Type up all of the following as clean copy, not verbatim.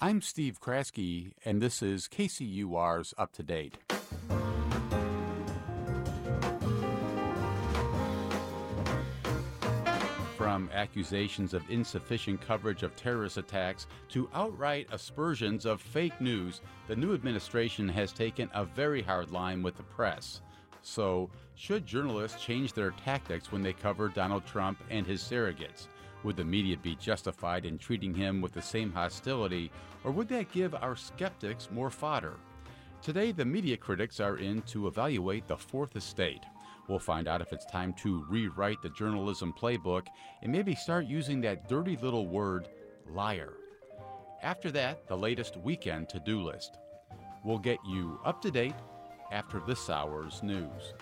I'm Steve Kraske, and this is KCUR's Up to Date. From accusations of insufficient coverage of terrorist attacks to outright aspersions of fake news, the new administration has taken a very hard line with the press. So, should journalists change their tactics when they cover Donald Trump and his surrogates? Would the media be justified in treating him with the same hostility, or would that give our skeptics more fodder? Today, the media critics are in to evaluate the Fourth Estate. We'll find out if it's time to rewrite the journalism playbook and maybe start using that dirty little word, liar. After that, the latest weekend to-do list. We'll get you up to date after this hour's news.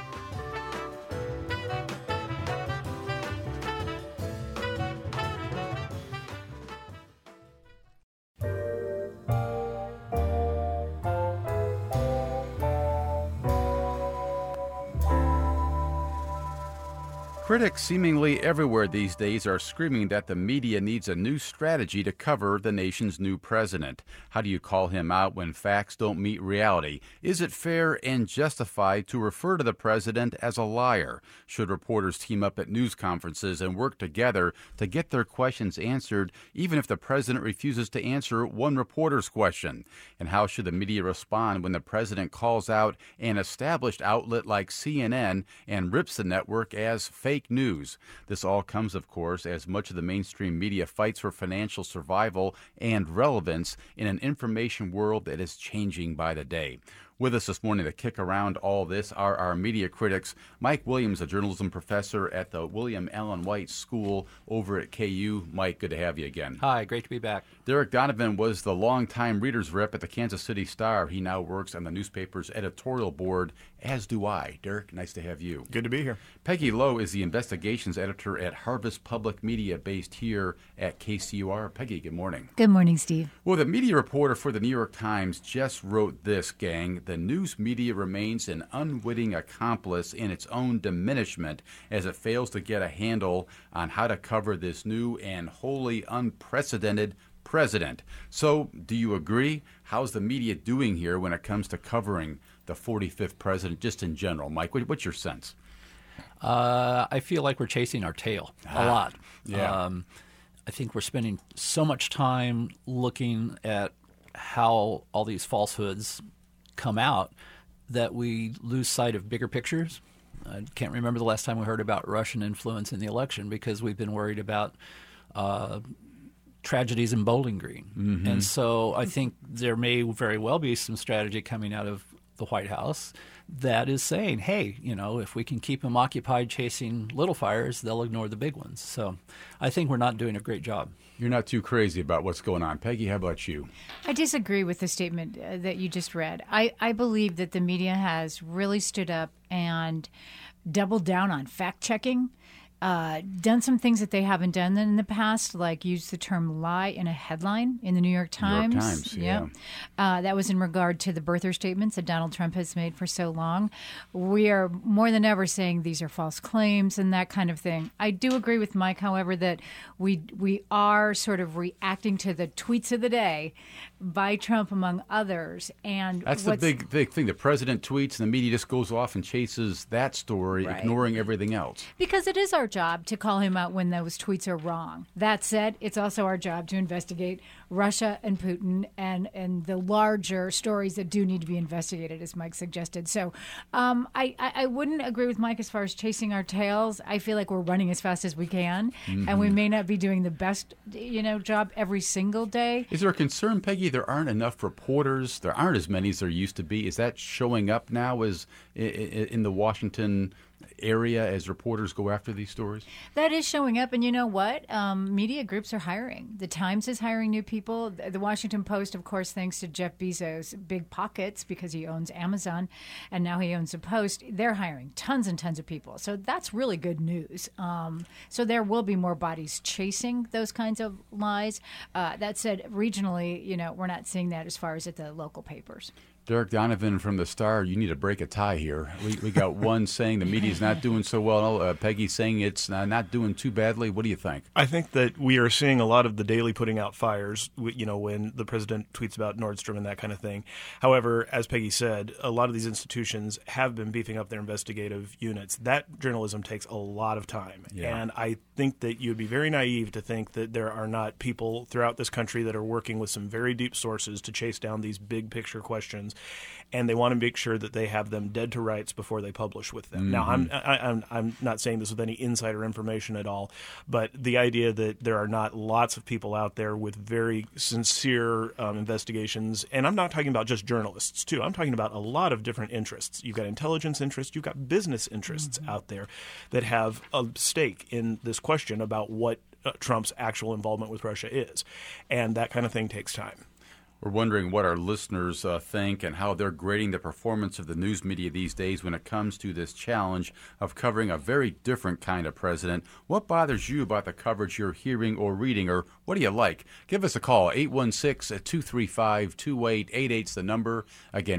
Critics seemingly everywhere these days are screaming that the media needs a new strategy to cover the nation's new president. How do you call him out when facts don't meet reality? Is it fair and justified to refer to the president as a liar? Should reporters team up at news conferences and work together to get their questions answered, even if the president refuses to answer one reporter's question? And how should the media respond when the president calls out an established outlet like CNN and rips the network as fake news? This all comes, of course, as much of the mainstream media fights for financial survival and relevance in an information world that is changing by the day. With us this morning to kick around all this are our media critics. Mike Williams, a journalism professor at the William Allen White School over at KU. Mike, good to have you again. Hi, great to be back. Derek Donovan was the longtime reader's rep at the Kansas City Star. He now works on the newspaper's editorial board, as do I. Derek, nice to have you. Good to be here. Peggy Lowe is the investigations editor at Harvest Public Media, based here at KCUR. Peggy, good morning. Good morning, Steve. Well, the media reporter for the New York Times just wrote this, gang. The news media remains an unwitting accomplice in its own diminishment as it fails to get a handle on how to cover this new and wholly unprecedented president. So, do you agree? How's the media doing here when it comes to covering the 45th president, just in general? Mike, what's your sense? I feel like we're chasing our tail a lot. Yeah. I think we're spending so much time looking at how all these falsehoods come out that we lose sight of bigger pictures. I can't remember the last time we heard about Russian influence in the election because we've been worried about tragedies in Bowling Green. Mm-hmm. And so I think there may very well be some strategy coming out of the White House that is saying, hey, if we can keep them occupied chasing little fires, they'll ignore the big ones. So I think we're not doing a great job. You're not too crazy about what's going on. Peggy, how about you? I disagree with the statement that you just read. I believe that the media has really stood up and doubled down on fact-checking, done some things that they haven't done in the past, like use the term lie in a headline in the New York Times. New York Times, yeah. That was in regard to the birther statements that Donald Trump has made for so long. We are more than ever saying these are false claims and that kind of thing. I do agree with Mike, however, that we are sort of reacting to the tweets of the day by Trump, among others. And that's the big thing. The president tweets and the media just goes off and chases that story, right, ignoring everything else. Because it is our job to call him out when those tweets are wrong. That said, it's also our job to investigate Russia and Putin and the larger stories that do need to be investigated, as Mike suggested. So I wouldn't agree with Mike as far as chasing our tails. I feel like we're running as fast as we can, mm-hmm, and we may not be doing the best job every single day. Is there a concern, Peggy, there aren't enough reporters? There aren't as many as there used to be. Is that showing up now as in the Washington area as reporters go after these stories? That is showing up. And you know what? Media groups are hiring. The Times is hiring new people. The Washington Post, of course, thanks to Jeff Bezos' big pockets because he owns Amazon and now he owns the Post, they're hiring tons and tons of people. So that's really good news. So there will be more bodies chasing those kinds of lies. That said, regionally, we're not seeing that as far as at the local papers. Derek Donovan from the Star, you need to break a tie here. We got one saying the media's not doing so well. Peggy saying it's not doing too badly. What do you think? I think that we are seeing a lot of the Daily putting out fires, when the president tweets about Nordstrom and that kind of thing. However, as Peggy said, a lot of these institutions have been beefing up their investigative units. That journalism takes a lot of time. Yeah. And I think that you'd be very naive to think that there are not people throughout this country that are working with some very deep sources to chase down these big picture questions. And they want to make sure that they have them dead to rights before they publish with them. Mm-hmm. Now, I'm not saying this with any insider information at all, but the idea that there are not lots of people out there with very sincere investigations, and I'm not talking about just journalists, too. I'm talking about a lot of different interests. You've got intelligence interests, you've got business interests out there that have a stake in this question about what Trump's actual involvement with Russia is. And that kind of thing takes time. We're wondering what our listeners think and how they're grading the performance of the news media these days when it comes to this challenge of covering a very different kind of president. What bothers you about the coverage you're hearing or reading, or what do you like? Give us a call. 816-235-2888 is the number. Again,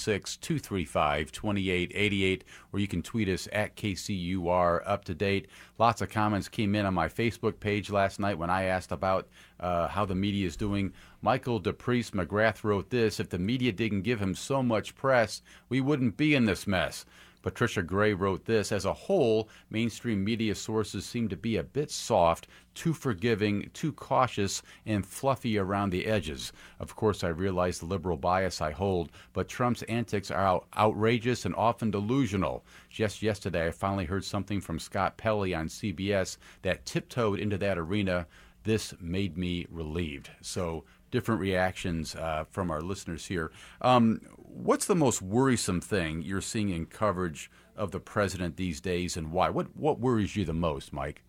816-235-2888, or you can tweet us at KCUR Up to Date. Lots of comments came in on my Facebook page last night when I asked about how the media is doing. Michael DePriest McGrath wrote this: if the media didn't give him so much press, we wouldn't be in this mess. Patricia Gray wrote this: as a whole, mainstream media sources seem to be a bit soft, too forgiving, too cautious, and fluffy around the edges. Of course, I realize the liberal bias I hold, but Trump's antics are outrageous and often delusional. Just yesterday, I finally heard something from Scott Pelley on CBS that tiptoed into that arena. This made me relieved. So different reactions from our listeners here. What's the most worrisome thing you're seeing in coverage of the president these days, and why? What worries you the most, Mike?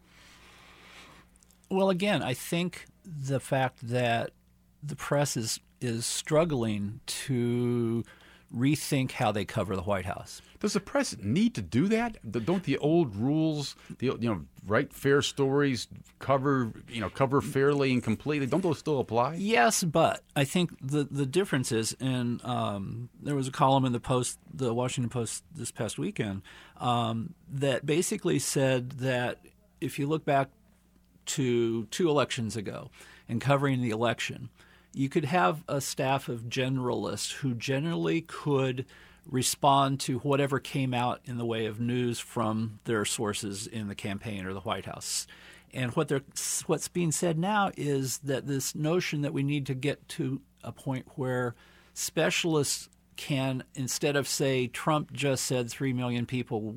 Well, again, I think the fact that the press is struggling to rethink how they cover the White House. Does the press need to do that? Don't the old rules, write fair stories, cover fairly and completely? Don't those still apply? Yes, but I think the difference is, and there was a column in the Washington Post this past weekend, that basically said that if you look back to 2 elections ago and covering the election, you could have a staff of generalists who generally could respond to whatever came out in the way of news from their sources in the campaign or the White House. And what's being said now is that this notion that we need to get to a point where specialists can, instead of say Trump just said 3 million people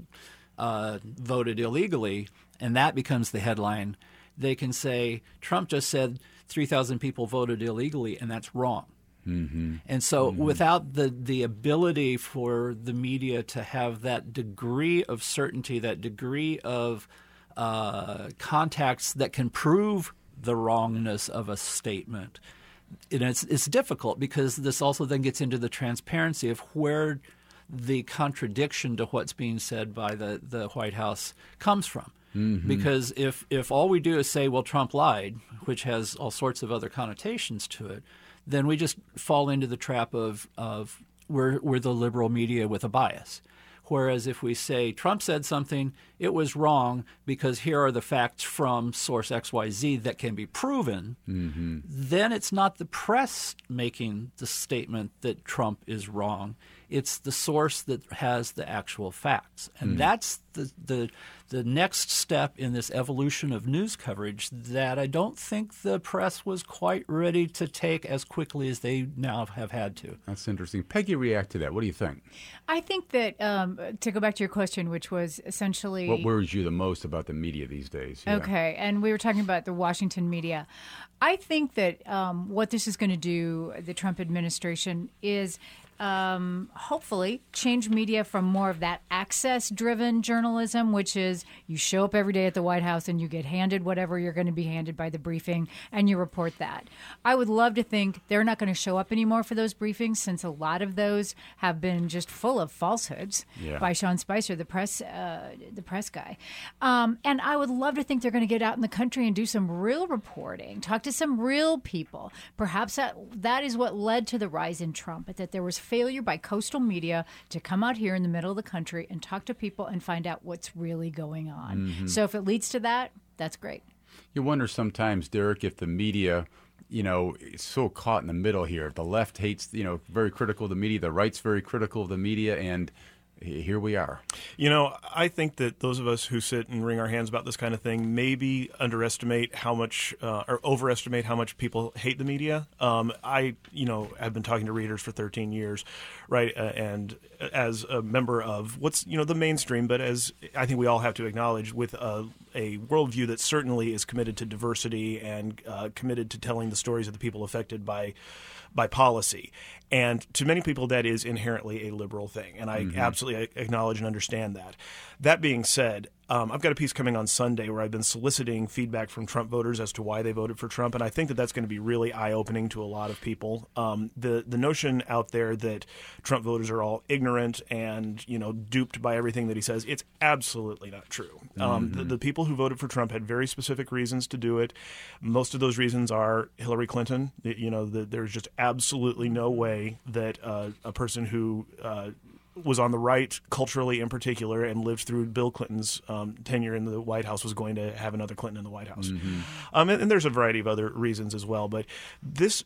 voted illegally, and that becomes the headline, they can say Trump just said 3,000 people voted illegally, and that's wrong. Mm-hmm. And so without the ability for the media to have that degree of certainty, that degree of contacts that can prove the wrongness of a statement, and it's difficult, because this also then gets into the transparency of where the contradiction to what's being said by the White House comes from. Mm-hmm. Because if all we do is say, well, Trump lied, which has all sorts of other connotations to it, then we just fall into the trap of we're the liberal media with a bias. Whereas if we say Trump said something, it was wrong because here are the facts from source XYZ that can be proven, then it's not the press making the statement that Trump is wrong. It's the source that has the actual facts. And that's the next step in this evolution of news coverage that I don't think the press was quite ready to take as quickly as they now have had to. That's interesting. Peggy, react to that. What do you think? I think that, to go back to your question, which was essentially... What worries you the most about the media these days? Yeah. Okay, and we were talking about the Washington media. I think that what this is going to do, the Trump administration, is... hopefully change media from more of that access-driven journalism, which is you show up every day at the White House and you get handed whatever you're going to be handed by the briefing and you report that. I would love to think they're not going to show up anymore for those briefings, since a lot of those have been just full of falsehoods by Sean Spicer, the press guy. And I would love to think they're going to get out in the country and do some real reporting, talk to some real people. Perhaps that is what led to the rise in Trump, that there was failure by coastal media to come out here in the middle of the country and talk to people and find out what's really going on. So if it leads to that, that's great. You wonder sometimes, Derek, if the media, is so caught in the middle here. The left hates, very critical of the media. The right's very critical of the media, and here we are. I think that those of us who sit and wring our hands about this kind of thing maybe underestimate how much or overestimate how much people hate the media. I been talking to readers for 13 years, right? And as a member of what's, the mainstream, but as I think we all have to acknowledge, with a worldview that certainly is committed to diversity and committed to telling the stories of the people affected by policy. And to many people, that is inherently a liberal thing. And I absolutely acknowledge and understand that. That being said, I've got a piece coming on Sunday where I've been soliciting feedback from Trump voters as to why they voted for Trump. And I think that that's going to be really eye-opening to a lot of people. The notion out there that Trump voters are all ignorant and, duped by everything that he says, it's absolutely not true. The people who voted for Trump had very specific reasons to do it. Most of those reasons are Hillary Clinton. There's just absolutely no way that a person who was on the right culturally in particular and lived through Bill Clinton's tenure in the White House was going to have another Clinton in the White House. And there's a variety of other reasons as well. But this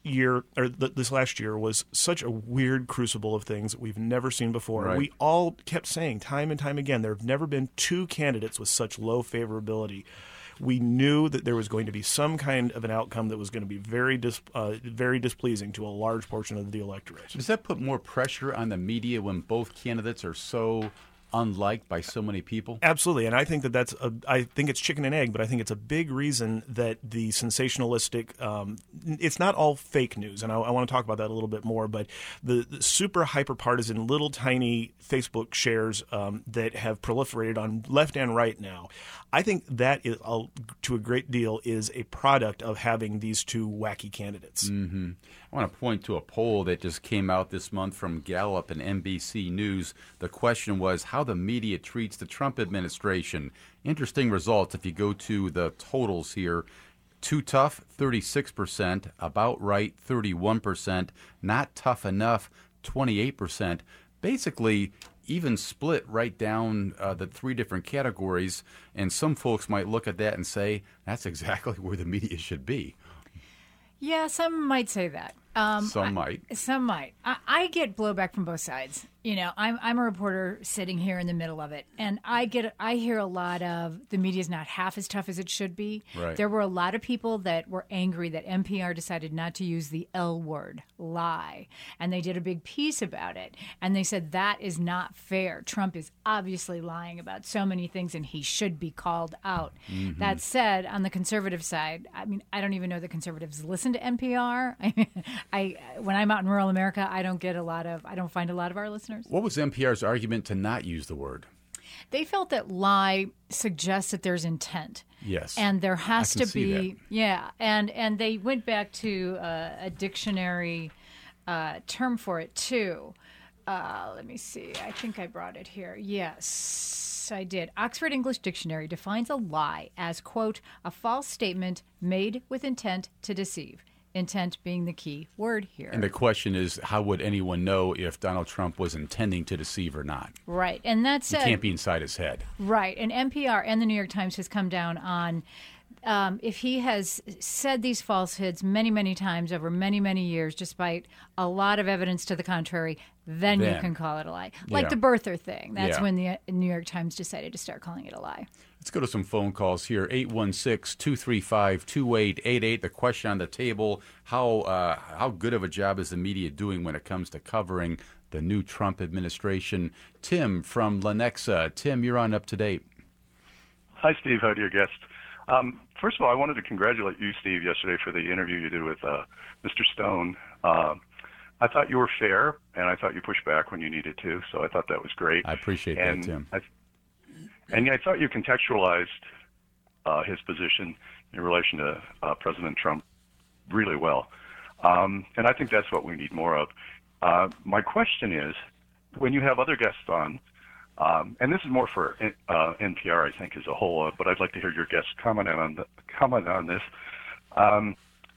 last year was such a weird crucible of things that we've never seen before. Right. We all kept saying time and time again, there have never been two candidates with such low favorability. We knew that there was going to be some kind of an outcome that was going to be very displeasing to a large portion of the electorate. Does that put more pressure on the media when both candidates are so unliked by so many people? Absolutely, and I think I think it's chicken and egg, but I think it's a big reason that the sensationalistic, it's not all fake news, and I want to talk about that a little bit more, but the super hyper-partisan little tiny Facebook shares that have proliferated on left and right now, I think that is, to a great deal, is a product of having these two wacky candidates. I want to point to a poll that just came out this month from Gallup and NBC News. The question was how the media treats the Trump administration. Interesting results if you go to the totals here. Too tough, 36%. About right, 31%. Not tough enough, 28%. Basically, even split right down the three different categories. And some folks might look at that and say, that's exactly where the media should be. Yeah, some might say that. Some might. Some might. I get blowback from both sides. I'm a reporter sitting here in the middle of it, and I hear a lot of the media's not half as tough as it should be. Right. There were a lot of people that were angry that NPR decided not to use the L word, lie, and they did a big piece about it, and they said that is not fair. Trump is obviously lying about so many things, and he should be called out. That said, on the conservative side, I don't even know that conservatives listen to NPR. When I'm out in rural America, I don't find a lot of our listeners. What was NPR's argument to not use the word? They felt that lie suggests that there's intent. Yes. And there has to be, that. yeah. And they went back to a dictionary term for it too. Let me see. I think I brought it here. Yes, I did. Oxford English Dictionary defines a lie as, quote, a false statement made with intent to deceive. Intent being the key word here. And the question is, how would anyone know if Donald Trump was intending to deceive or not? Right. And that's it. Can't be inside his head. Right. And NPR and the New York Times has come down on if he has said these falsehoods many, many times over many, many years, despite a lot of evidence to the contrary, then you can call it a lie. Like the birther thing. That's when the New York Times decided to start calling it a lie. Let's go to some phone calls here. 816-235-2888. The question on the table, how good of a job is the media doing when it comes to covering the new Trump administration? Tim from Lenexa. Tim, you're on Up to Date. Hi, Steve. How do your guest? First of all, I wanted to congratulate you, Steve, yesterday for the interview you did with Mr. Stone. I thought you were fair, and I thought you pushed back when you needed to, so I thought that was great. I appreciate that, Tim. I thought you contextualized his position in relation to President Trump really well. And I think that's what we need more of. My question is, when you have other guests on, and this is more for NPR, I think, as a whole, but I'd like to hear your guests comment on this.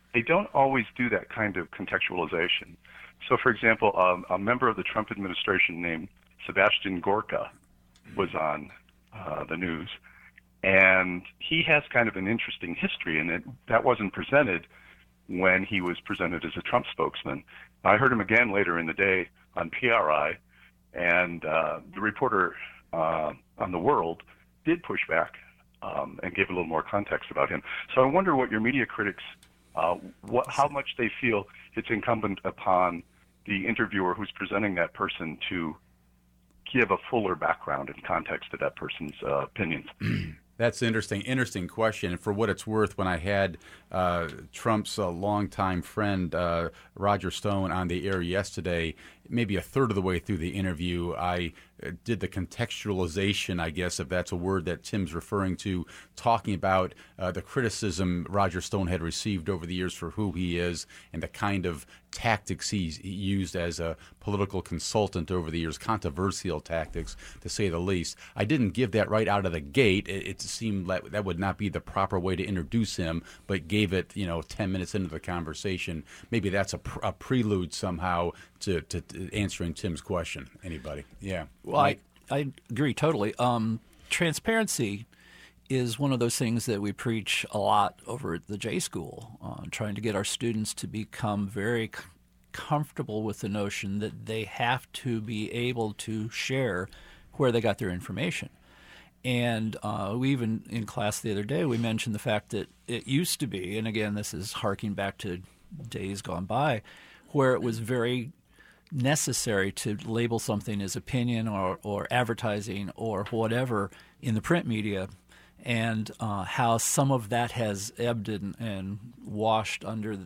they don't always do that kind of contextualization. So, for example, a member of the Trump administration named Sebastian Gorka was on the news, and he has kind of an interesting history, and that wasn't presented when he was presented as a Trump spokesman. I heard him again later in the day on PRI, and the reporter on The World did push back and gave a little more context about him. So I wonder what your media critics, how much they feel it's incumbent upon the interviewer who's presenting that person to give a fuller background and context to that person's opinions. That's an interesting question. And for what it's worth, when I had Trump's longtime friend Roger Stone on the air yesterday, maybe a third of the way through the interview, I did the contextualization, I guess, if that's a word that Tim's referring to, talking about the criticism Roger Stone had received over the years for who he is and the kind of tactics he used as a political consultant over the years, controversial tactics, to say the least. I didn't give that right out of the gate. It seemed like that would not be the proper way to introduce him, but gave it, 10 minutes into the conversation. Maybe that's a prelude somehow to answering Tim's question. Anybody? Yeah. Well, I agree totally. Transparency is one of those things that we preach a lot over at the J School, trying to get our students to become very comfortable with the notion that they have to be able to share where they got their information. And we even in class the other day, we mentioned the fact that it used to be, and again, this is harking back to days gone by, where it was very necessary to label something as opinion or advertising or whatever in the print media, and how some of that has ebbed and washed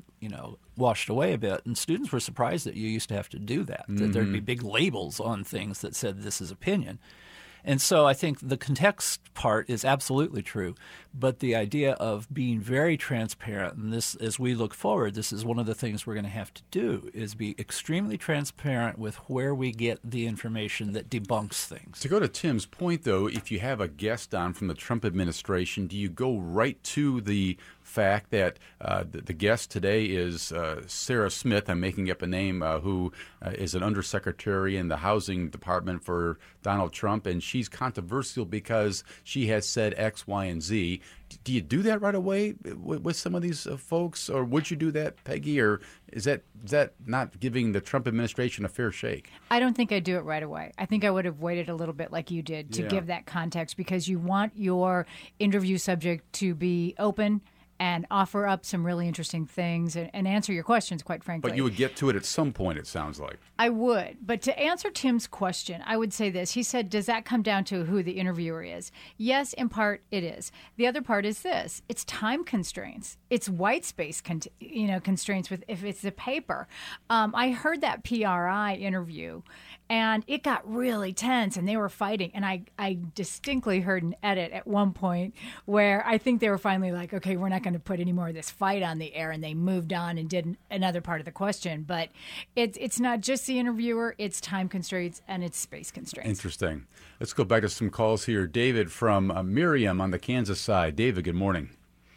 away a bit. And students were surprised that you used to have to do that, that there'd be big labels on things that said this is opinion. And so I think the context part is absolutely true, but the idea of being very transparent, and this, as we look forward, this is one of the things we're going to have to do, is be extremely transparent with where we get the information that debunks things. To go to Tim's point, though, if you have a guest on from the Trump administration, do you go right to the fact that the guest today is Sarah Smith, I'm making up a name, who is an undersecretary in the housing department for Donald Trump, and she's controversial because she has said X, Y, and Z. Do you do that right away with some of these folks, or would you do that, Peggy, or is that not giving the Trump administration a fair shake? I don't think I'd do it right away. I think I would have waited a little bit like you did to give that context, because you want your interview subject to be open and offer up some really interesting things and answer your questions, quite frankly. But you would get to it at some point, it sounds like. I would. But to answer Tim's question, I would say this. He said, does that come down to who the interviewer is? Yes, in part it is. The other part is this. It's time constraints. It's white space constraints with if it's a paper. I heard that PRI interview, and it got really tense, and they were fighting. And I distinctly heard an edit at one point where I think they were finally like, okay, we're not going to put any more of this fight on the air, and they moved on and did another part of the question. But it's not just the interviewer, it's time constraints and it's space constraints. Interesting. Let's go back to some calls here. David from Miriam on the Kansas side. David, good morning.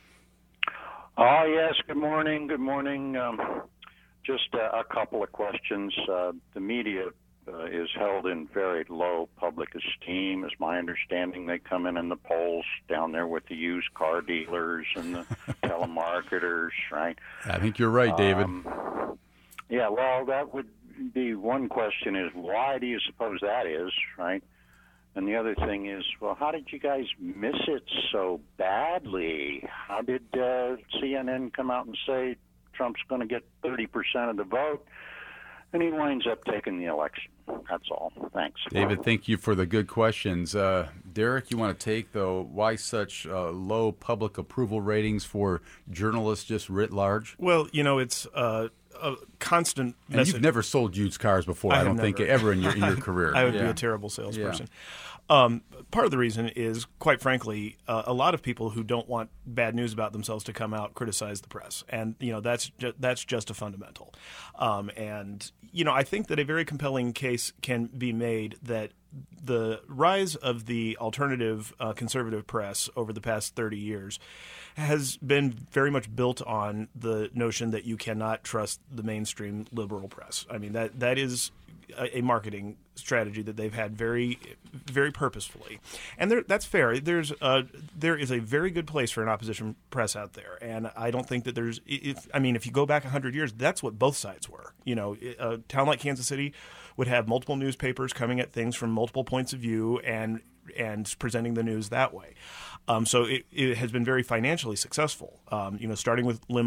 Oh, yes, good morning. Good morning. Just a couple of questions. The media is held in very low public esteem, is my understanding. They come in the polls down there with the used car dealers and the telemarketers, right? I think you're right, David. Yeah, well, that would be one question, is why do you suppose that is, right? And the other thing is, well, how did you guys miss it so badly? How did CNN come out and say Trump's going to get 30% of the vote, and he winds up taking the election? That's all. Thanks. David, thank you for the good questions. Derek, you want to take, though, why such low public approval ratings for journalists just writ large? Well, it's a constant and message. You've never sold used cars before, I don't think, ever in your career. I would be a terrible salesperson. Part of the reason is, quite frankly, a lot of people who don't want bad news about themselves to come out criticize the press, and that's just a fundamental. And I think that a very compelling case can be made that the rise of the alternative conservative press over the past 30 years has been very much built on the notion that you cannot trust the mainstream liberal press. I mean, that is a marketing strategy that they've had very, very purposefully, and that's fair. There is a very good place for an opposition press out there, and I don't think that there's. If you go back 100 years, that's what both sides were. A town like Kansas City would have multiple newspapers coming at things from multiple points of view and presenting the news that way. So it has been very financially successful. Starting with Rush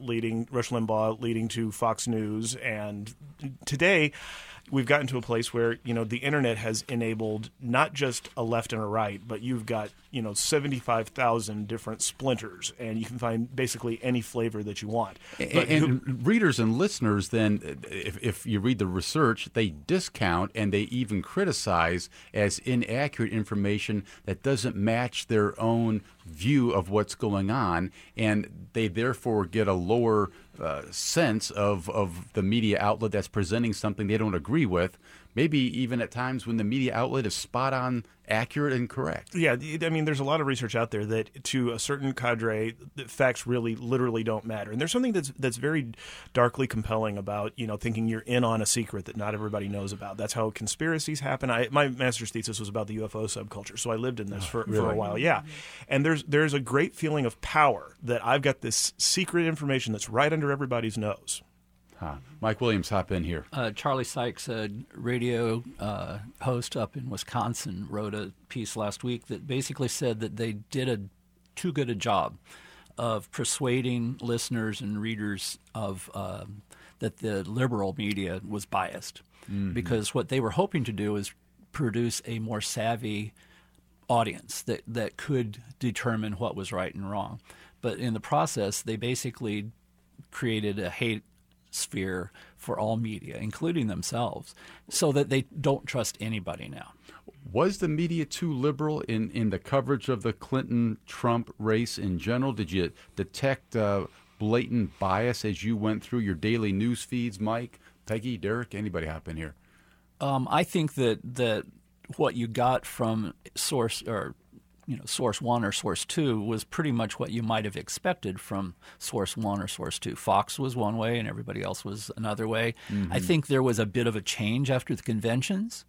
Limbaugh leading to Fox News, and today we've gotten to a place where the internet has enabled not just a left and a right, but you've got 75,000 different splinters, and you can find basically any flavor that you want. And readers and listeners, then, if you read the research, they discount and they even criticize as inaccurate information that doesn't match their own view of what's going on, and they therefore get a lower sense of the media outlet that's presenting something they don't agree with, maybe even at times when the media outlet is spot on, accurate, and correct. Yeah, there's a lot of research out there that to a certain cadre, the facts really literally don't matter. And there's something that's very darkly compelling about thinking you're in on a secret that not everybody knows about. That's how conspiracies happen. My master's thesis was about the UFO subculture, so I lived in this for a while. Yeah, and there's a great feeling of power that I've got this secret information that's right under everybody's nose. Mike Williams, hop in here. Charlie Sykes, a radio host up in Wisconsin, wrote a piece last week that basically said that they did too good a job of persuading listeners and readers of that the liberal media was biased, because what they were hoping to do is produce a more savvy audience that could determine what was right and wrong. But in the process, they basically created a hate sphere for all media, including themselves, so that they don't trust anybody now. Was the media too liberal in the coverage of the Clinton-Trump race in general? Did you detect blatant bias as you went through your daily news feeds, Mike, Peggy, Derek, anybody hop in here? I think that what you got from source 1 or source 2 was pretty much what you might have expected from source 1 or source 2. Fox was one way and everybody else was another way. I think there was a bit of a change after the conventions.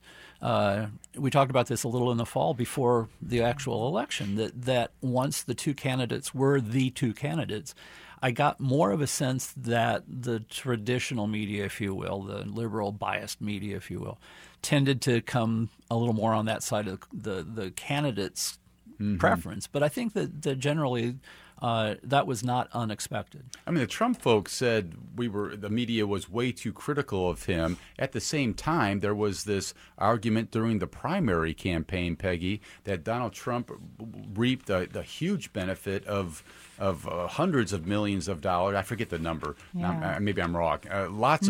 We talked about this a little in the fall before the actual election, that once the two candidates were the two candidates, I got more of a sense that the traditional media, if you will, the liberal biased media, if you will, tended to come a little more on that side of the candidates' preference. But I think that generally that was not unexpected. I mean, the Trump folks said the media was way too critical of him. At the same time, there was this argument during the primary campaign, Peggy, that Donald Trump reaped the huge benefit of hundreds of millions of dollars. I forget the number. Yeah. Maybe I'm wrong. Lots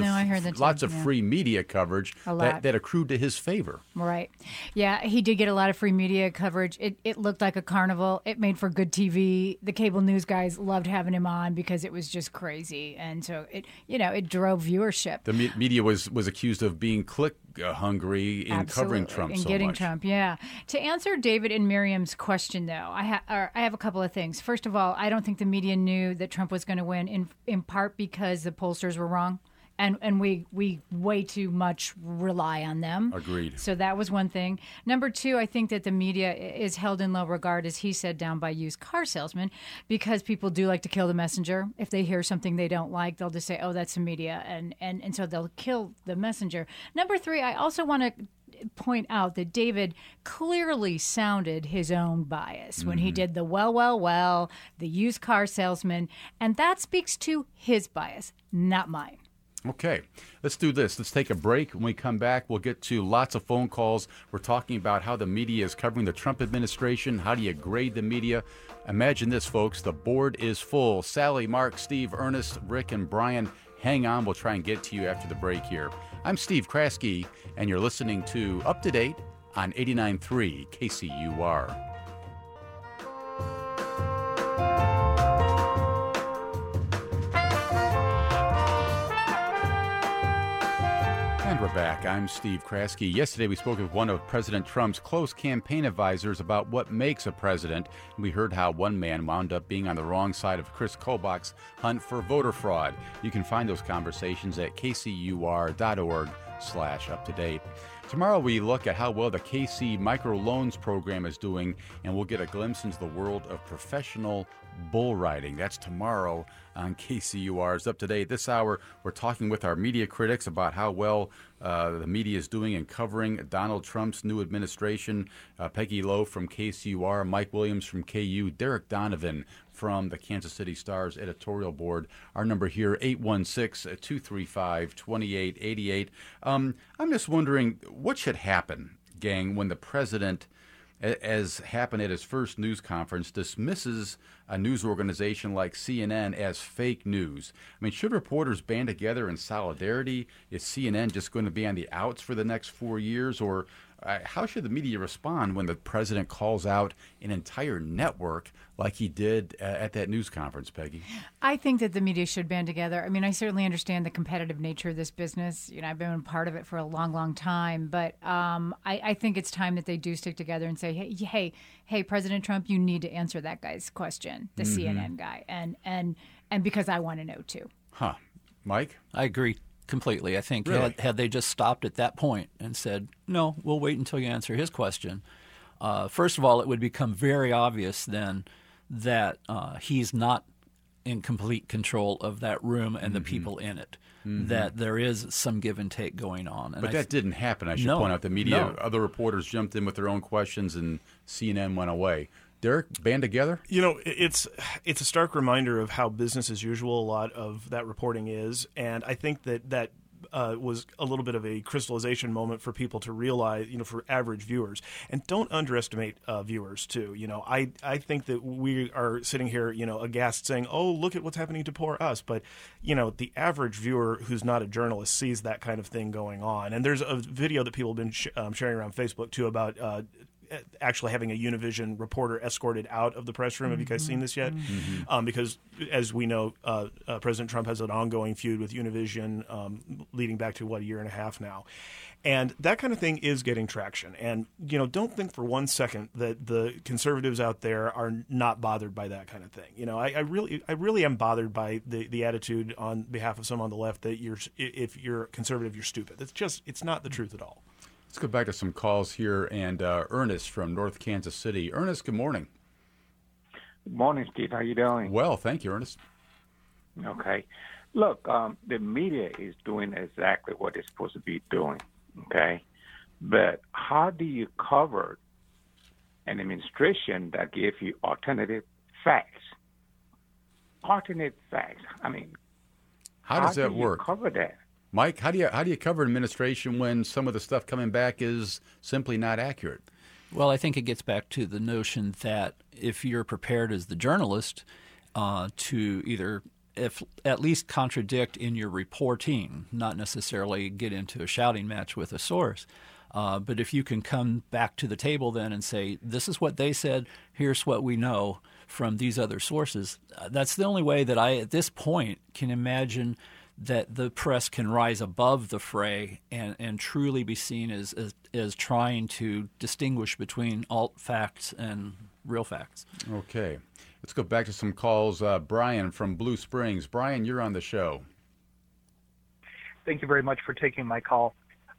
of free media coverage that accrued to his favor. Right. Yeah, he did get a lot of free media coverage. It looked like a carnival. It made for good TV. The cable news guys loved having him on because it was just crazy, and so it drove viewership. The media was accused of being click hungry in covering Trump and so getting much. Trump, yeah. To answer David and Miriam's question, though, I have a couple of things. First of all, I don't think the media knew that Trump was going to win, in part because the pollsters were wrong. And we way too much rely on them. Agreed. So that was one thing. Number two, I think that the media is held in low regard, as he said, down by used car salesmen, because people do like to kill the messenger. If they hear something they don't like, they'll just say, oh, that's the media. And so they'll kill the messenger. Number three, I also want to point out that David clearly sounded his own bias when he did the well, the used car salesman. And that speaks to his bias, not mine. Okay, let's do this. Let's take a break. When we come back, we'll get to lots of phone calls. We're talking about how the media is covering the Trump administration. How do you grade the media? Imagine this, folks. The board is full. Sally, Mark, Steve, Ernest, Rick, and Brian, hang on. We'll try and get to you after the break here. I'm Steve Kraske, and you're listening to Up to Date on 89.3 KCUR. And we're back. I'm Steve Kraske. Yesterday we spoke with one of President Trump's close campaign advisors about what makes a president. We heard how one man wound up being on the wrong side of Chris Kobach's hunt for voter fraud. You can find those conversations at kcur.org/up-to-date. Tomorrow we look at how well the KC Microloans program is doing, and we'll get a glimpse into the world of professional bull riding. That's tomorrow on KCUR's Up to Date. This hour, we're talking with our media critics about how well the media is doing in covering Donald Trump's new administration. Peggy Lowe from KCUR, Mike Williams from KU, Derek Donovan from the Kansas City Star's editorial board. Our number here, 816-235-2888. I'm just wondering, what should happen, gang, when the president, as happened at his first news conference, dismisses a news organization like CNN as fake news? I mean, should reporters band together in solidarity? Is CNN just going to be on the outs for the next 4 years? Or how should the media respond when the president calls out an entire network like he did at that news conference, Peggy? I think that the media should band together. I mean, I certainly understand the competitive nature of this business. You know, I've been a part of it for a long, long time. But I think it's time that they do stick together and say, hey, President Trump, you need to answer that guy's question, the CNN guy, and because I want to know too. Huh. Mike? I agree completely. I think Really? had they just stopped at that point and said, no, we'll wait until you answer his question, first of all, it would become very obvious then that he's not in complete control of that room and the people in it, that there is some give and take going on. And But that didn't happen. I should point out the media, other reporters jumped in with their own questions and CNN went away. Derek, band together? You know, it's a stark reminder of how business as usual a lot of that reporting is, and I think that was a little bit of a crystallization moment for people to realize, you know, for average viewers. And don't underestimate viewers, too. You know, I think that we are sitting here, you know, aghast saying, oh, look at what's happening to poor us. But, you know, the average viewer who's not a journalist sees that kind of thing going on. And there's a video that people have been sharing around Facebook, too, about actually having a Univision reporter escorted out of the press room. Have you guys seen this yet? Because, as we know, President Trump has an ongoing feud with Univision leading back to, a year and a half now. And that kind of thing is getting traction. And, you know, don't think for 1 second that the conservatives out there are not bothered by that kind of thing. You know, I really am bothered by the attitude on behalf of some on the left that if you're conservative, you're stupid. It's not the truth at all. Let's go back to some calls here, and Ernest from North Kansas City. Ernest, good morning. Good morning, Steve. How you doing? Well, thank you, Ernest. Okay. Look, the media is doing exactly what it's supposed to be doing, okay? But how do you cover an administration that gives you alternative facts? Alternate facts. I mean, how does that work? How do you cover that? Mike, how do you cover administration when some of the stuff coming back is simply not accurate? Well, I think it gets back to the notion that if you're prepared as the journalist to either at least contradict in your reporting, not necessarily get into a shouting match with a source, but if you can come back to the table then and say, this is what they said, here's what we know from these other sources, that's the only way that I, at this point, can imagine that the press can rise above the fray and truly be seen as trying to distinguish between alt facts and real facts. Okay. Let's go back to some calls. Brian from Blue Springs. Brian, you're on the show. Thank you very much for taking my call.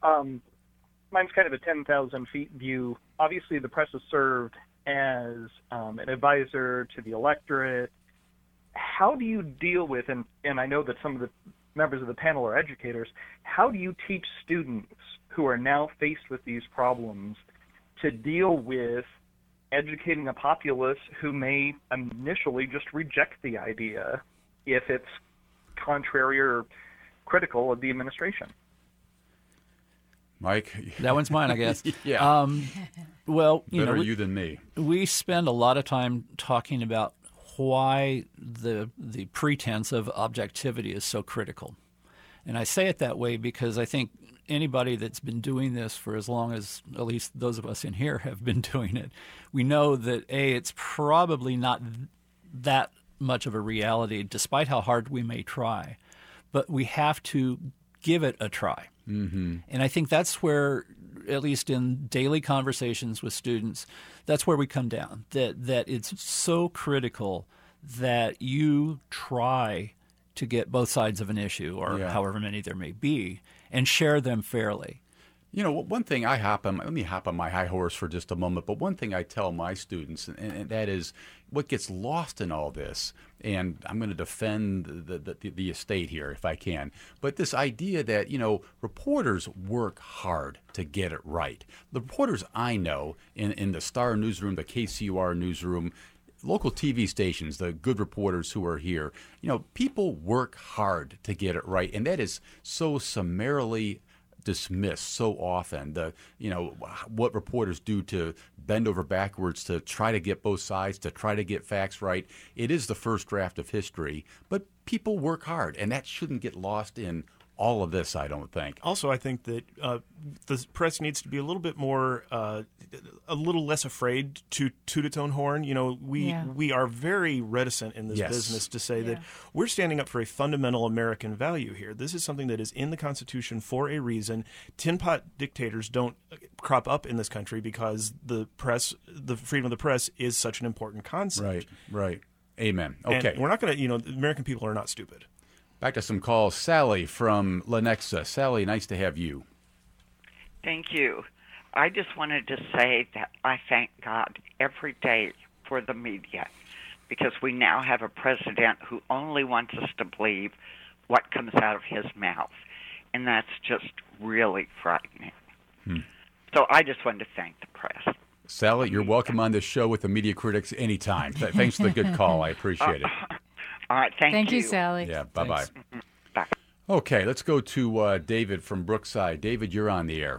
Mine's kind of a 10,000 feet view. Obviously, the press is served as an advisor to the electorate. How do you deal with, and I know that some of the members of the panel are educators, how do you teach students who are now faced with these problems to deal with educating a populace who may initially just reject the idea if it's contrary or critical of the administration? Mike? That one's mine, I guess. Yeah. Well, Better you than me. We spend a lot of time talking about why the pretense of objectivity is so critical. And I say it that way because I think anybody that's been doing this for as long as at least those of us in here have been doing it, we know that, A, it's probably not that much of a reality, despite how hard we may try. But we have to give it a try. Mm-hmm. And I think that's where, at least in daily conversations with students, that's where we come down, that it's so critical that you try to get both sides of an issue, or however many there may be, and share them fairly. You know, one thing let me hop on my high horse for just a moment, but one thing I tell my students, and that is what gets lost in all this, and I'm going to defend the estate here if I can, but this idea that, you know, reporters work hard to get it right. The reporters I know in the Star newsroom, the KCUR newsroom, local TV stations, the good reporters who are here, you know, people work hard to get it right, and that is so summarily dismissed so often. What reporters do to bend over backwards to try to get both sides, to try to get facts right. It is the first draft of history, but people work hard, and that shouldn't get lost in all of this, I don't think. Also, I think that the press needs to be a little bit more, a little less afraid to toot its own horn. You know, we are very reticent in this business to say that we're standing up for a fundamental American value here. This is something that is in the Constitution for a reason. Tin pot dictators don't crop up in this country because the freedom of the press is such an important concept. Right. Amen. Okay. And we're not going to, the American people are not stupid. Back to some calls. Sally from Lenexa. Sally, nice to have you. Thank you. I just wanted to say that I thank God every day for the media, because we now have a president who only wants us to believe what comes out of his mouth, and that's just really frightening. So I just wanted to thank the press. Sally, you're welcome on this show with the Media Critics anytime. Thanks for the good call. I appreciate it. All right, thank you. Thank you, Sally. Yeah, bye-bye. Bye. Okay, let's go to David from Brookside. David, you're on the air.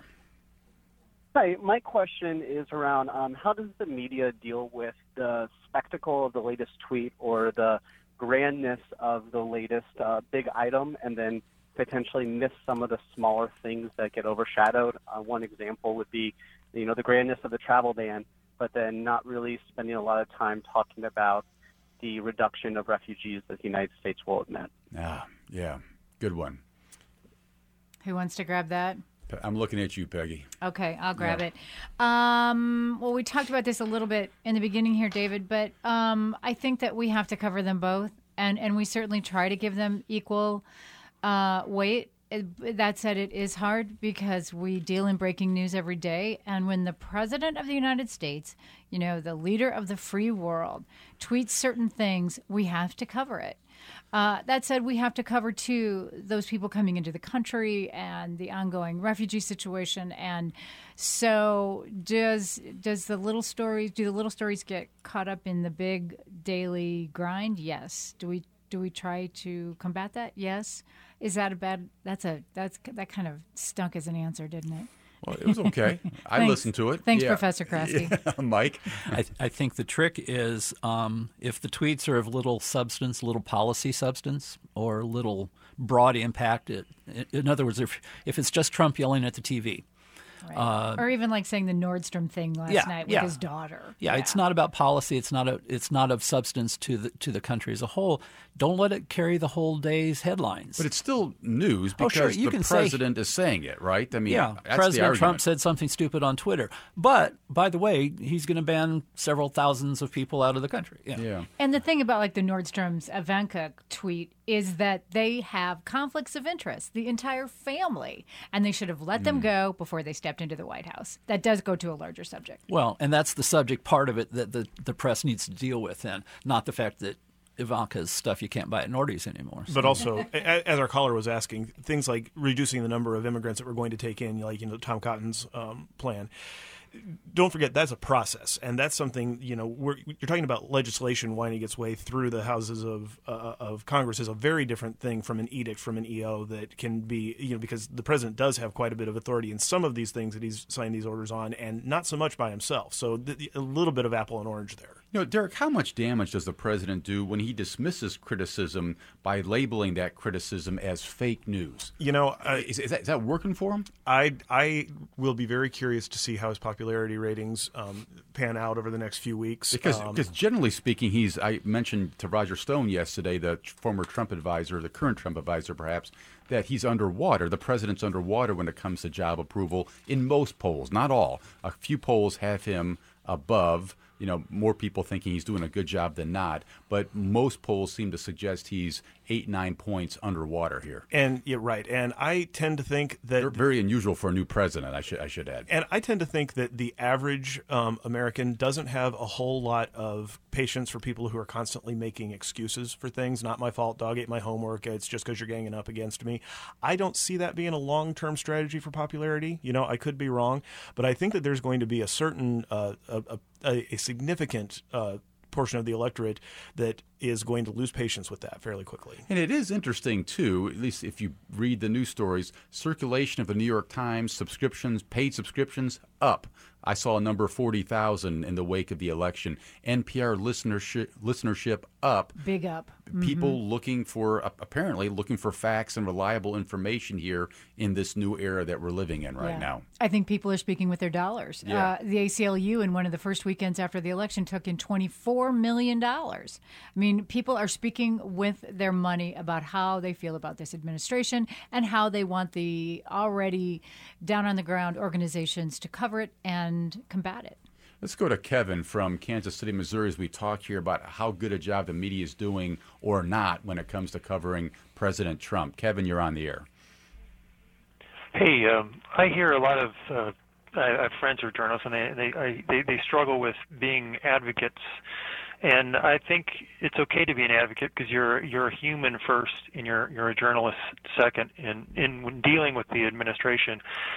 Hi, my question is around how does the media deal with the spectacle of the latest tweet or the grandness of the latest big item, and then potentially miss some of the smaller things that get overshadowed? One example would be, the grandness of the travel ban, but then not really spending a lot of time talking about the reduction of refugees that the United States will admit. Yeah, good one. Who wants to grab that? I'm looking at you, Peggy. Okay, I'll grab it. Well, we talked about this a little bit in the beginning here, David, but I think that we have to cover them both, and we certainly try to give them equal weight. That said, it is hard because we deal in breaking news every day. And when the President of the United States, the leader of the free world, tweets certain things, we have to cover it. That said, we have to cover, too, those people coming into the country and the ongoing refugee situation. And so do the little stories get caught up in the big daily grind? Yes. Do we try to combat that? Yes. Is that that kind of stunk as an answer, didn't it? Well, it was okay. I listened to it. Thanks, Professor Krasky. Yeah. Mike? I think the trick is if the tweets are of little substance, little policy substance, or little broad impact. In other words, if it's just Trump yelling at the TV. Right. Or even like saying the Nordstrom thing last night with his daughter. Yeah, it's not about policy. It's not of substance to the country as a whole. Don't let it carry the whole day's headlines. But it's still news because the president is saying it, right? I mean, that's President Trump said something stupid on Twitter. But by the way, he's going to ban several thousands of people out of the country. Yeah. And the thing about like the Nordstrom's Ivanka tweet is that they have conflicts of interest, the entire family, and they should have let them go before they stepped into the White House. That does go to a larger subject. Well, and that's the subject part of it that the press needs to deal with, and not the fact that Ivanka's stuff you can't buy at Nordy's anymore. So. But also, as our caller was asking, things like reducing the number of immigrants that we're going to take in, like Tom Cotton's plan. Don't forget that's a process, and that's something you're talking about. Legislation winding its way through the houses of Congress is a very different thing from an edict from an EO that can be because the president does have quite a bit of authority in some of these things that he's signed these orders on, and not so much by himself. So a little bit of apple and orange there. Derek, how much damage does the president do when he dismisses criticism by labeling that criticism as fake news? Is that working for him? I will be very curious to see how his popularity ratings pan out over the next few weeks. Because generally speaking, I mentioned to Roger Stone yesterday, the former Trump advisor, the current Trump advisor perhaps, that he's underwater. The president's underwater when it comes to job approval in most polls, not all. A few polls have him above, more people thinking he's doing a good job than not. But most polls seem to suggest he's 8-9 points underwater here. And you're right. And I tend to think that they're very unusual for a new president, I should add. And I tend to think that the average American doesn't have a whole lot of patience for people who are constantly making excuses for things. Not my fault, dog ate my homework, it's just because you're ganging up against me. I don't see that being a long-term strategy for popularity. I could be wrong, but I think that there's going to be a certain a significant portion of the electorate that is going to lose patience with that fairly quickly. And it is interesting, too, at least if you read the news stories, circulation of the New York Times, paid subscriptions, up. I saw a number 40,000 in the wake of the election. NPR listenership up. Big up. People apparently looking for facts and reliable information here in this new era that we're living in right now. I think people are speaking with their dollars. Yeah. The ACLU in one of the first weekends after the election took in $24 million. I mean, people are speaking with their money about how they feel about this administration and how they want the already down on the ground organizations to cover it and combat it. Let's go to Kevin from Kansas City, Missouri, as we talk here about how good a job the media is doing or not when it comes to covering President Trump. Kevin, you're on the air. Hey, I hear a lot of I have friends who are journalists, and they struggle with being advocates. And I think it's okay to be an advocate because you're a human first, and you're a journalist second. And when dealing with the administration,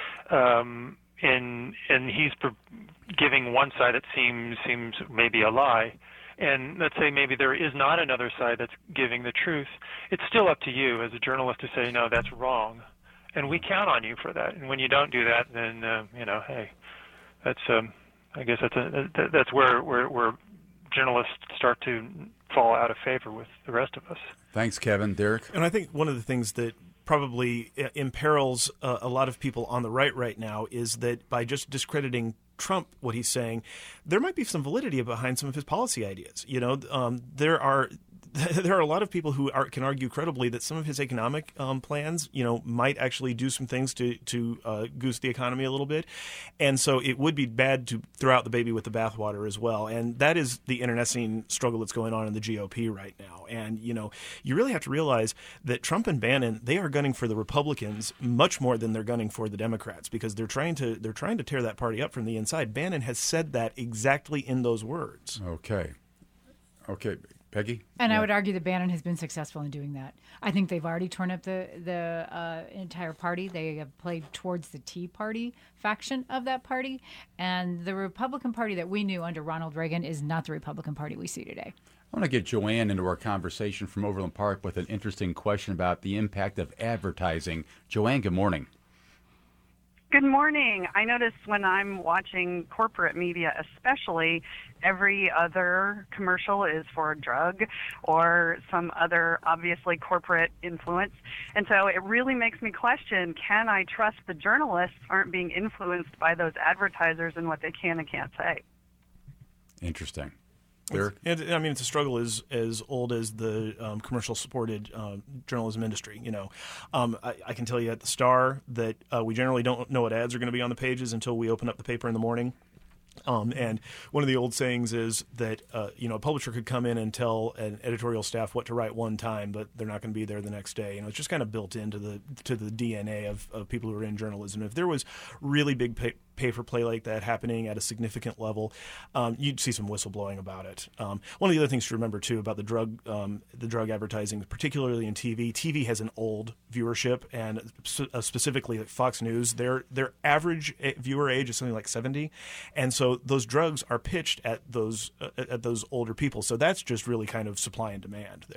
and he's giving one side that seems maybe a lie, and let's say maybe there is not another side that's giving the truth, it's still up to you as a journalist to say, no, that's wrong. And we count on you for that. And when you don't do that, then, hey, that's, I guess that's where journalists start to fall out of favor with the rest of us. Thanks, Kevin. Derek? And I think one of the things that probably imperils a lot of people on the right now is that by just discrediting Trump, what he's saying, there might be some validity behind some of his policy ideas. There are a lot of people who can argue credibly that some of his economic plans, might actually do some things to goose the economy a little bit. And so it would be bad to throw out the baby with the bathwater as well. And that is the internecine struggle that's going on in the GOP right now. And, you really have to realize that Trump and Bannon, they are gunning for the Republicans much more than they're gunning for the Democrats because they're trying to tear that party up from the inside. Bannon has said that exactly in those words. Okay. Peggy? And I would argue that Bannon has been successful in doing that. I think they've already torn up the entire party. They have played towards the Tea Party faction of that party. And the Republican Party that we knew under Ronald Reagan is not the Republican Party we see today. I want to get Joanne into our conversation from Overland Park with an interesting question about the impact of advertising. Joanne, good morning. Good morning. I notice when I'm watching corporate media, especially, every other commercial is for a drug or some other obviously corporate influence. And so it really makes me question, can I trust the journalists aren't being influenced by those advertisers and what they can and can't say? Interesting. And I mean, it's a struggle as old as the commercial-supported journalism industry. I can tell you at the Star that we generally don't know what ads are going to be on the pages until we open up the paper in the morning. And one of the old sayings is that a publisher could come in and tell an editorial staff what to write one time, but they're not going to be there the next day. It's just kind of built into the DNA of people who are in journalism. If there was really big pay-for-play like that happening at a significant level, you'd see some whistleblowing about it. One of the other things to remember too about the drug advertising, particularly in TV. TV has an old viewership, and specifically at Fox News, their average viewer age is something like 70, and so those drugs are pitched at those older people. So that's just really kind of supply and demand there.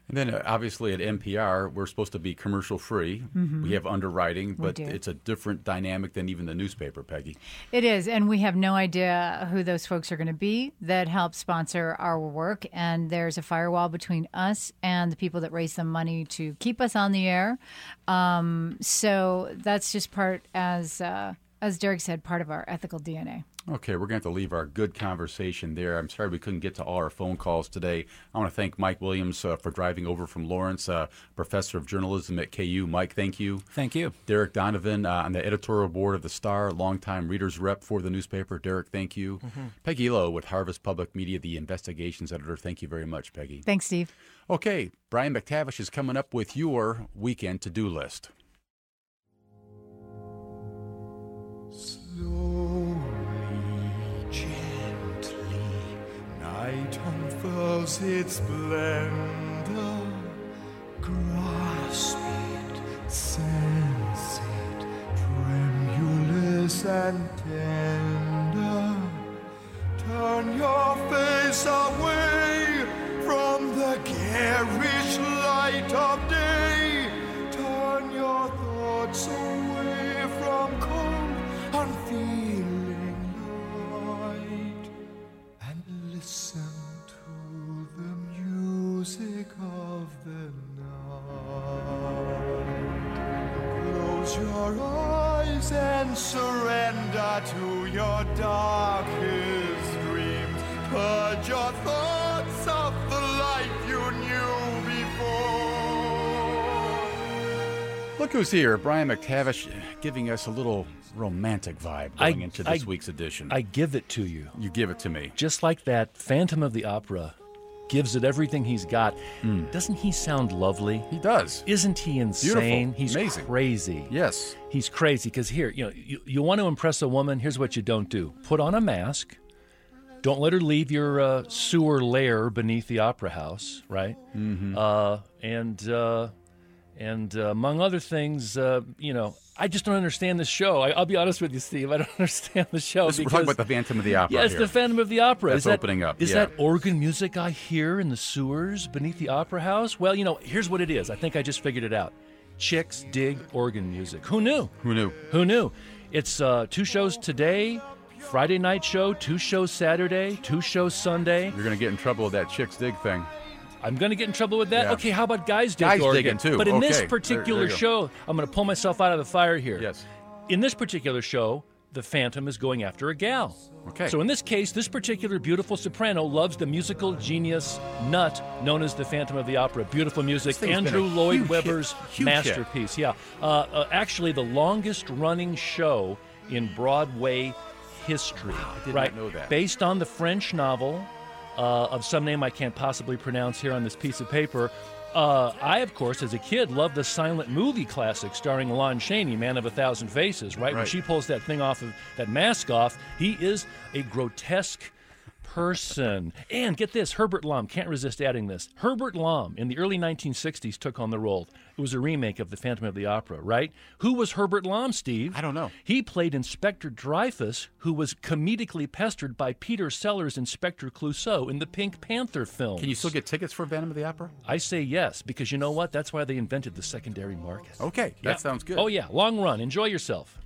And then, obviously, at NPR, we're supposed to be commercial-free. Mhm. We have underwriting, but do. it's a different dynamic than even the newspaper, Peggy. It is, and we have no idea who those folks are going to be that help sponsor our work. And there's a firewall between us and the people that raise the money to keep us on the air. So that's just part, as Derek said, part of our ethical DNA. Okay, we're going to have to leave our good conversation there. I'm sorry we couldn't get to all our phone calls today. I want to thank Mike Williams for driving over from Lawrence, professor of journalism at KU. Mike, thank you. Thank you. Derek Donovan on the editorial board of the Star, longtime readers rep for the newspaper. Derek, thank you. Peggy Lowe with Harvest Public Media, the investigations editor. Thank you very much, Peggy. Thanks, Steve. Okay, Brian McTavish is coming up with your weekend to-do list. Night unfurls its splendor. Grasp it, sense it, tremulous and tender. Turn your face away from the garish light of day. Turn your thoughts away from cold, unfeeling light. Listen to the music of the night. Close your eyes and surrender to your darkest dreams. Purge your thoughts of the life you knew before. Look who's here, Brian McTavish, giving us a little romantic vibe going into this week's edition. I give it to you. You give it to me. Just like that Phantom of the Opera gives it everything he's got. Doesn't he sound lovely? He does. Isn't he insane? Beautiful. He's Amazing. crazy. Yes. He's crazy because here, you want to impress a woman, here's what you don't do. Put on a mask. Don't let her leave your sewer lair beneath the opera house, right? Mm-hmm. And among other things, I just don't understand this show. I'll be honest with you, Steve. I don't understand the show. We're talking about the Phantom of the Opera. Yeah, it's here. the Phantom of the Opera. That's opening up. Is that organ music I hear in the sewers beneath the opera house? Well, here's what it is. I think I just figured it out. Chicks dig organ music. Who knew? Who knew? Who knew? It's 2 shows today, Friday night show, 2 shows Saturday, 2 shows Sunday. You're going to get in trouble with that Chicks Dig thing. I'm going to get in trouble with that? Yeah. Okay, how about guys dig Guys organ? digging, too. But in this Okay. particular There you go. show, I'm going to pull myself out of the fire here. Yes. In this particular show, the Phantom is going after a gal. Okay. So in this case, this particular beautiful soprano loves the musical genius nut known as the Phantom of the Opera. Beautiful music. This thing's been Andrew a Lloyd huge Webber's hit. Huge masterpiece. Yeah. Actually, the longest running show in Broadway history. I did right? not know that. Based on the French novel of some name I can't possibly pronounce here on this piece of paper. I, of course, as a kid, loved the silent movie classic starring Lon Chaney, Man of a Thousand Faces, right? When she pulls that thing off, that mask off, he is a grotesque person. And get this, Herbert Lom, can't resist adding this. Herbert Lom, in the early 1960s, took on the role. It was a remake of The Phantom of the Opera, right? Who was Herbert Lom, Steve? I don't know. He played Inspector Dreyfus, who was comedically pestered by Peter Sellers' Inspector Clouseau in the Pink Panther film. Can you still get tickets for Phantom of the Opera? I say yes, because you know what? That's why they invented the secondary market. Okay, that sounds good. Oh, yeah, long run. Enjoy yourself.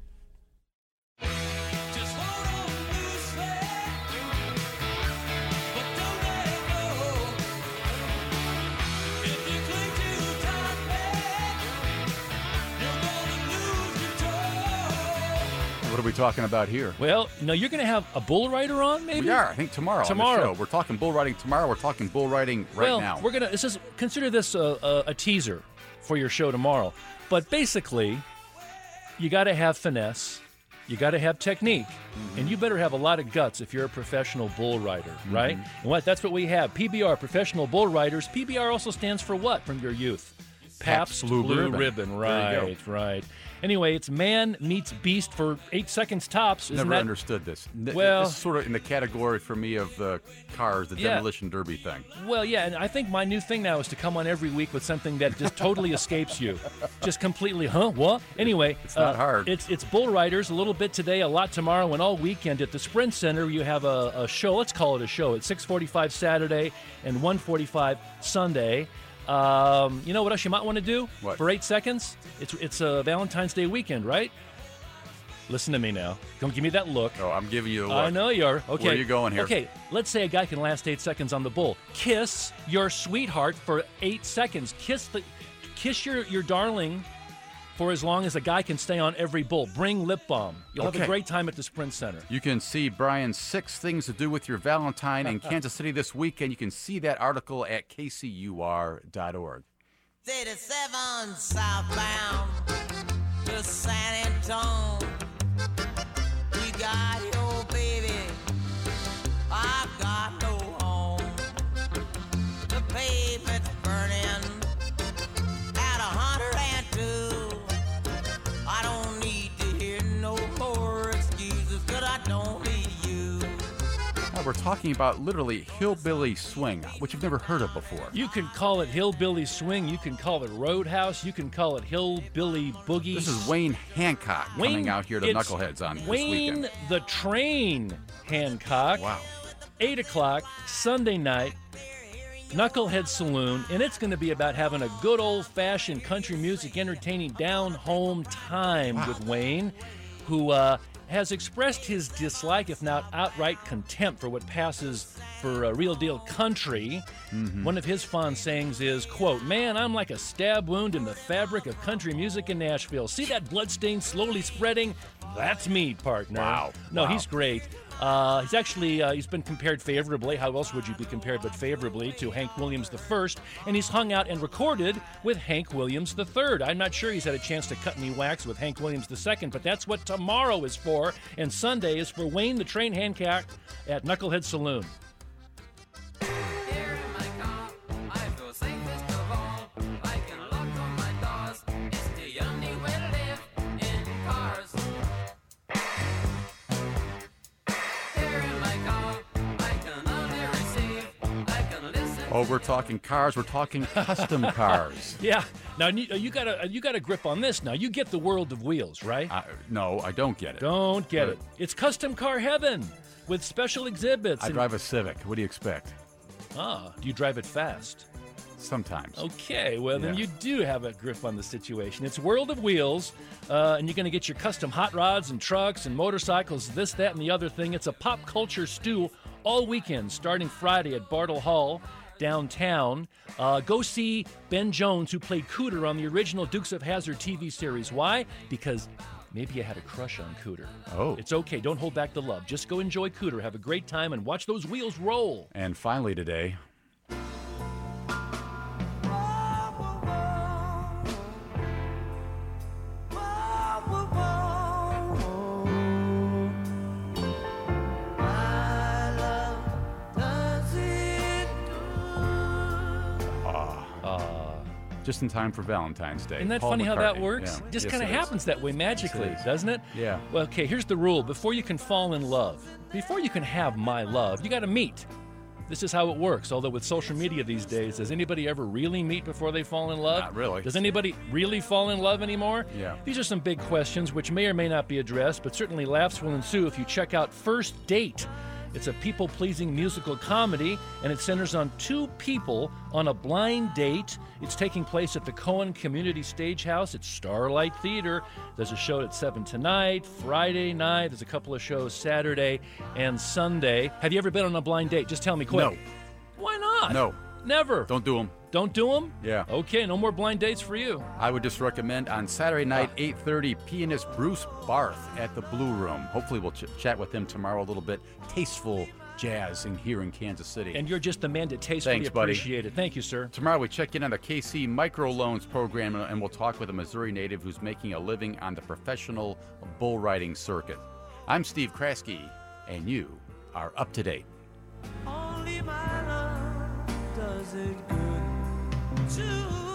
What are we talking about here? Well, you're going to have a bull rider on, maybe? We are. I think tomorrow. Tomorrow. On the show. We're talking bull riding tomorrow. We're talking bull riding right now. We're going to consider this a teaser for your show tomorrow. But basically, you got to have finesse. You got to have technique, and you better have a lot of guts if you're a professional bull rider, right? And that's what we have. PBR, Professional Bull Riders. PBR also stands for what from your youth? Pabst Blue Ribbon. Right. Anyway, it's man meets beast for 8 seconds tops. Never understood this. Well, this is sort of in the category for me of the cars, the demolition derby thing. Well, yeah, and I think my new thing now is to come on every week with something that just totally escapes you. Just completely, what? Anyway. It's not hard. It's bull riders, a little bit today, a lot tomorrow, and all weekend at the Sprint Center you have a show, let's call it a show, at 6:45 Saturday and 1:45 Sunday. You know what else you might want to do? What? For 8 seconds? It's a Valentine's Day weekend, right? Listen to me now. Don't give me that look. Oh, I'm giving you a look. I know you are. Okay. Where are you going here? Okay, let's say a guy can last 8 seconds on the bull. Kiss your sweetheart for 8 seconds. Kiss your darling for as long as a guy can stay on every bull. Bring lip balm. You'll have a great time at the Sprint Center. You can see Brian's 6 things to do with your Valentine in Kansas City this weekend. You can see that article at kcur.org. 87 southbound to San Antonio. You got your baby, I've got no home. The pavement's burning at 102. I don't need to hear no more excuses, 'cause I don't need you. Now we're talking about literally hillbilly swing, which you've never heard of before. You can call it hillbilly swing. You can call it roadhouse. You can call it hillbilly boogie. This is Wayne Hancock coming out here to it's Knuckleheads on Wayne this weekend. the Train Hancock. Wow. 8 o'clock, Sunday night, Knucklehead Saloon, and it's going to be about having a good old-fashioned country music entertaining down-home time with Wayne, who has expressed his dislike, if not outright contempt, for what passes for a real-deal country. One of his fond sayings is, quote, "Man, I'm like a stab wound in the fabric of country music in Nashville. See that bloodstain slowly spreading? That's me, partner." Wow. No, Wow. he's great. He's been compared favorably. How else would you be compared but favorably to Hank Williams I? And he's hung out and recorded with Hank Williams III. I'm not sure he's had a chance to cut any wax with Hank Williams II, but that's what tomorrow is for. And Sunday is for Wayne the Train Hancock at Knucklehead Saloon. Oh, we're talking cars. We're talking custom cars. Yeah. Now you got a grip on this. Now you get the world of wheels, right? No, I don't get it. Don't get it. It's custom car heaven with special exhibits. I drive a Civic. What do you expect? Do you drive it fast? Sometimes. Okay, well, then Yeah. you do have a grip on the situation. It's World of Wheels, and you're going to get your custom hot rods and trucks and motorcycles, this, that, and the other thing. It's a pop culture stew all weekend, starting Friday at Bartle Hall downtown. Go see Ben Jones, who played Cooter on the original Dukes of Hazzard TV series. Why? Because maybe you had a crush on Cooter. Oh. It's okay. Don't hold back the love. Just go enjoy Cooter, have a great time, and watch those wheels roll. And finally today, just in time for Valentine's Day. Isn't that Paul funny how that McCartney. works? Yeah. Just Yes, kind of it is. happens that way magically, Yes, it is. doesn't it? Yeah. Well, okay, here's the rule. Before you can fall in love, before you can have my love, you got to meet. This is how it works. Although with social media these days, does anybody ever really meet before they fall in love? Not really. Does anybody really fall in love anymore? Yeah. These are some big questions which may or may not be addressed, but certainly laughs will ensue if you check out First Date. It's a people-pleasing musical comedy, and it centers on two people on a blind date. It's taking place at the Cohen Community Stagehouse at Starlight Theater. There's a show at 7 tonight, Friday night. There's a couple of shows Saturday and Sunday. Have you ever been on a blind date? Just tell me quick. No. Why not? No. Never. Don't do them. Don't do them? Yeah. Okay, no more blind dates for you. I would just recommend on Saturday night, 8:30, pianist Bruce Barth at the Blue Room. Hopefully we'll chat with him tomorrow a little bit. Tasteful jazz here in Kansas City. And you're just the man to tastefully Thanks, buddy. appreciate it. Thank you, sir. Tomorrow we check in on the KC Microloans program, and we'll talk with a Missouri native who's making a living on the professional bull riding circuit. I'm Steve Kraske, and you are up to date. Only my love does it good to